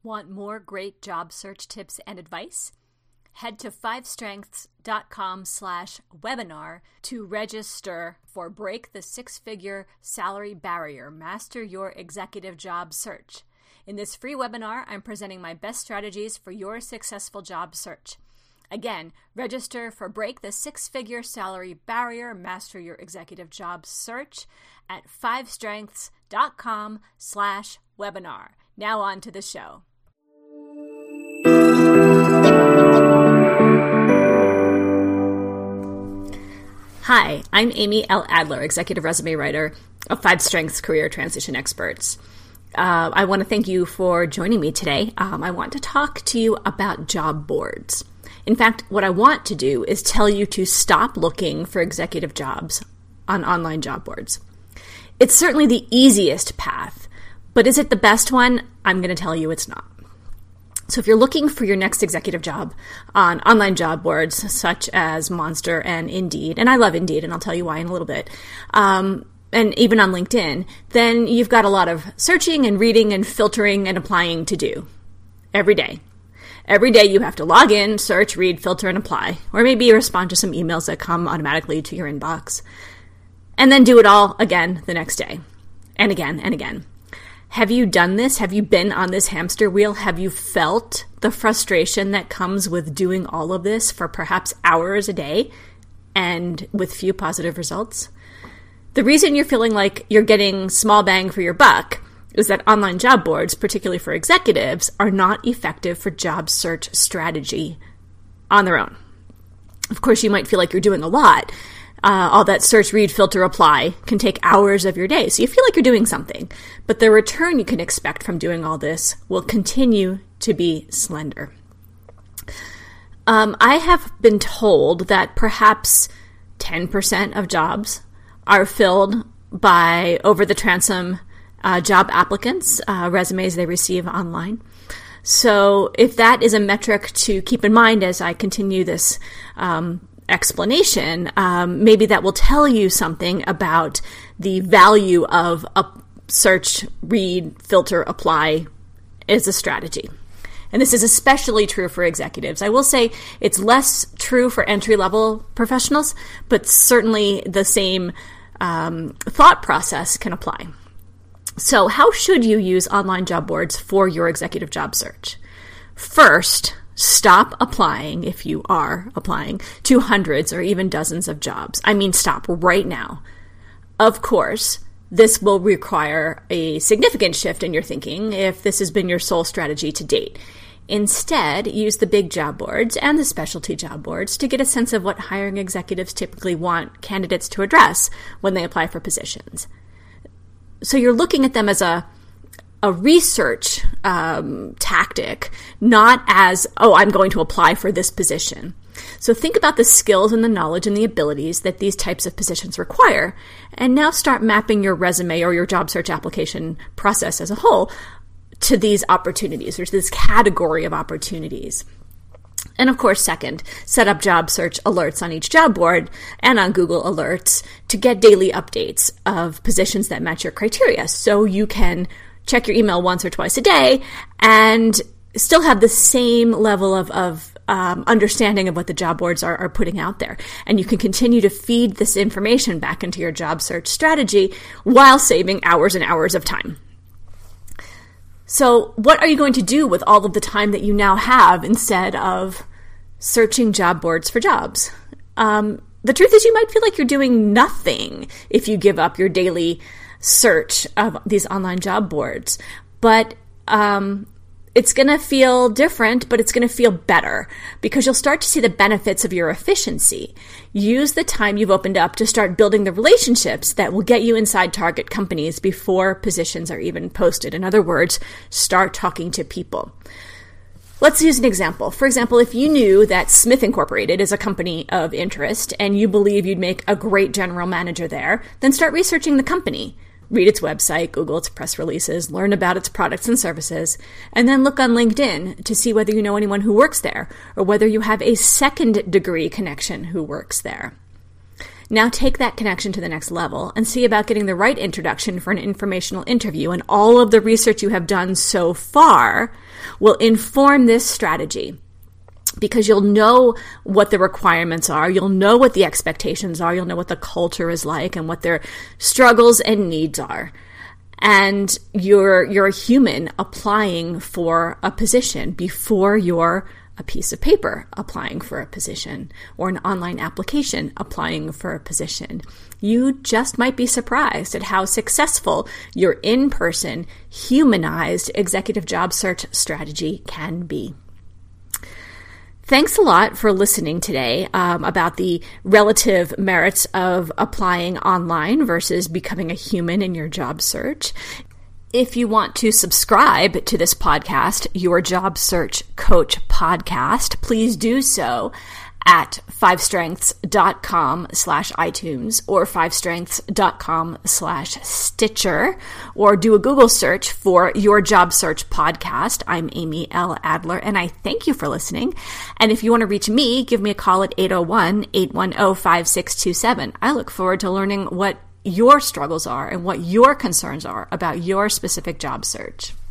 Want more great job search tips and advice? Head to 5strengths.com/webinar to register for Break the Six-Figure Salary Barrier, Master Your Executive Job Search. In this free webinar, I'm presenting my best strategies for your successful job search. Again, register for Break the Six-Figure Salary Barrier, Master Your Executive Job Search at 5strengths.com/webinar. Now on to the show. Hi, I'm Amy L. Adler, Executive Resume Writer of 5 Strengths Career Transition Experts. I want to thank you for joining me today. I want to talk to you about job boards. In fact, what I want to do is tell you to stop looking for executive jobs on online job boards. It's certainly the easiest path, but is it the best one? I'm going to tell you it's not. So if you're looking for your next executive job on online job boards such as Monster and Indeed, and I love Indeed, and I'll tell you why in a little bit, and even on LinkedIn, then you've got a lot of searching and reading and filtering and applying to do every day. Every day you have to log in, search, read, filter, and apply, or maybe respond to some emails that come automatically to your inbox, and then do it all again the next day, and again and again. Have you done this? Have you been on this hamster wheel? Have you felt the frustration that comes with doing all of this for perhaps hours a day and with few positive results? The reason you're feeling like you're getting small bang for your buck is that online job boards, particularly for executives, are not effective for job search strategy on their own. Of course, you might feel like you're doing a lot. All that search, read, filter, apply can take hours of your day. So you feel like you're doing something, but the return you can expect from doing all this will continue to be slender. I have been told that perhaps 10% of jobs are filled by over-the-transom job applicants, resumes they receive online. So if that is a metric to keep in mind as I continue this explanation, maybe that will tell you something about the value of a search, read, filter, apply as a strategy. And this is especially true for executives. I will say it's less true for entry-level professionals, but certainly the same thought process can apply. So how should you use online job boards for your executive job search? First, stop applying, if you are applying, to hundreds or even dozens of jobs. I mean, stop right now. Of course, this will require a significant shift in your thinking if this has been your sole strategy to date. Instead, use the big job boards and the specialty job boards to get a sense of what hiring executives typically want candidates to address when they apply for positions. So you're looking at them as a research tactic, not as, I'm going to apply for this position. So think about the skills and the knowledge and the abilities that these types of positions require, and now start mapping your resume or your job search application process as a whole to these opportunities, or to this category of opportunities. And of course, second, set up job search alerts on each job board and on Google Alerts to get daily updates of positions that match your criteria, so you can check your email once or twice a day and still have the same level of understanding of what the job boards are putting out there. And you can continue to feed this information back into your job search strategy while saving hours and hours of time. So what are you going to do with all of the time that you now have instead of searching job boards for jobs? The truth is you might feel like you're doing nothing if you give up your daily search of these online job boards, but it's going to feel different, but it's going to feel better because you'll start to see the benefits of your efficiency. Use the time you've opened up to start building the relationships that will get you inside target companies before positions are even posted. In other words, start talking to people. Let's use an example. For example, if you knew that Smith Incorporated is a company of interest and you believe you'd make a great general manager there, then start researching the company. Read its website, Google its press releases, learn about its products and services, and then look on LinkedIn to see whether you know anyone who works there or whether you have a second degree connection who works there. Now take that connection to the next level and see about getting the right introduction for an informational interview. And all of the research you have done so far will inform this strategy, because you'll know what the requirements are, you'll know what the expectations are, you'll know what the culture is like and what their struggles and needs are. And you're a human applying for a position before you're a piece of paper applying for a position or an online application applying for a position. You just might be surprised at how successful your in-person, humanized executive job search strategy can be. Thanks a lot for listening today about the relative merits of applying online versus becoming a human in your job search. If you want to subscribe to this podcast, Your Job Search Coach Podcast, please do so at 5strengths.com/iTunes or 5strengths.com/Stitcher, or do a Google search for Your Job Search Podcast. I'm Amy L. Adler, and I thank you for listening. And if you want to reach me, give me a call at 801-810-5627. I look forward to learning what your struggles are and what your concerns are about your specific job search.